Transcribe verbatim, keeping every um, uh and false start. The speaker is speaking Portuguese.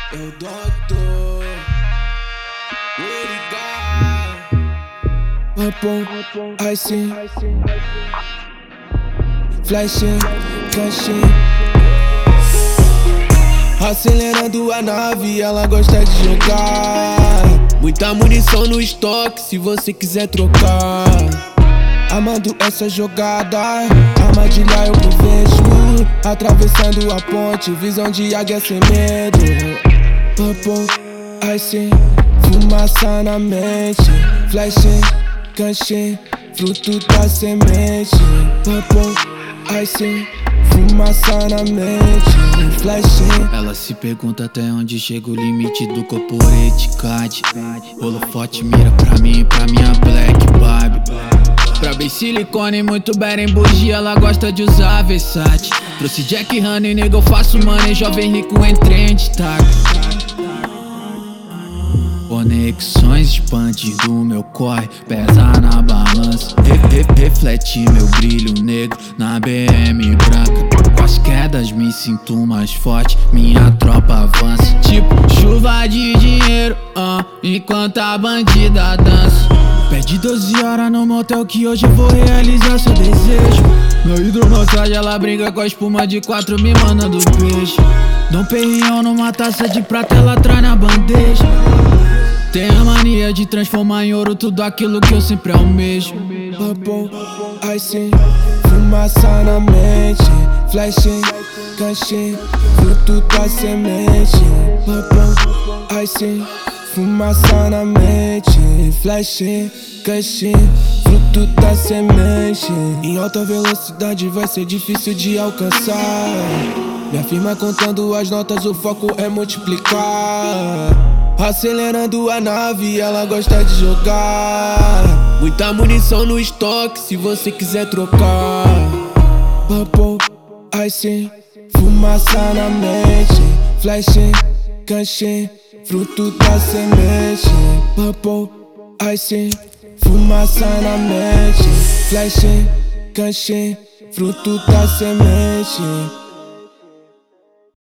Eu doutor, obrigado. Aí sim, flashing, canching, acelerando a nave, ela gosta de jogar. Muita munição no estoque, se você quiser trocar. Amando essa jogada, armadilha eu que vejo, atravessando a ponte, visão de águia sem medo. Papo, aí sim, fumaça na mente, flashing, canching, fruto da semente. Papo, aí sim, fumaça na mente, flashing. Ela se pergunta até onde chega o limite do corporate card. Holofote mira pra mim, pra minha black Barbie. Pra bem silicone, muito bem bougie, ela gosta de usar Versace. Trouxe Jack Honey, nego, eu faço money, jovem rico em trend, tá? Conexões expandindo meu corre, pesa na balança. Re -re Reflete meu brilho negro na B M branca. Com as quedas me sinto mais forte, minha tropa avança. Tipo chuva de dinheiro, uh, enquanto a bandida dança. Pede doze horas no motel que hoje eu vou realizar seu desejo. Na hidromassagem ela briga com a espuma de quatro me mandando beijo. Dom Perignon numa taça de prata, ela traz na bandeja. Tem a mania de transformar em ouro tudo aquilo que eu sempre almejo. Papo, aí sim, fumaça na mente, flashing, canching, fruto da semente. Papo, aí sim, fumaça na mente, flashing, canching, fruto da semente. Em alta velocidade vai ser difícil de alcançar. Minha firma contando as notas, o foco é multiplicar. Acelerando a nave, ela gosta de jogar. Muita munição no estoque, se você quiser trocar. Papo, aí sim, fumaça na mente, flashing, canching, fruto da semente. Papo, aí sim, fumaça na mente, flashing, canching, fruto da semente.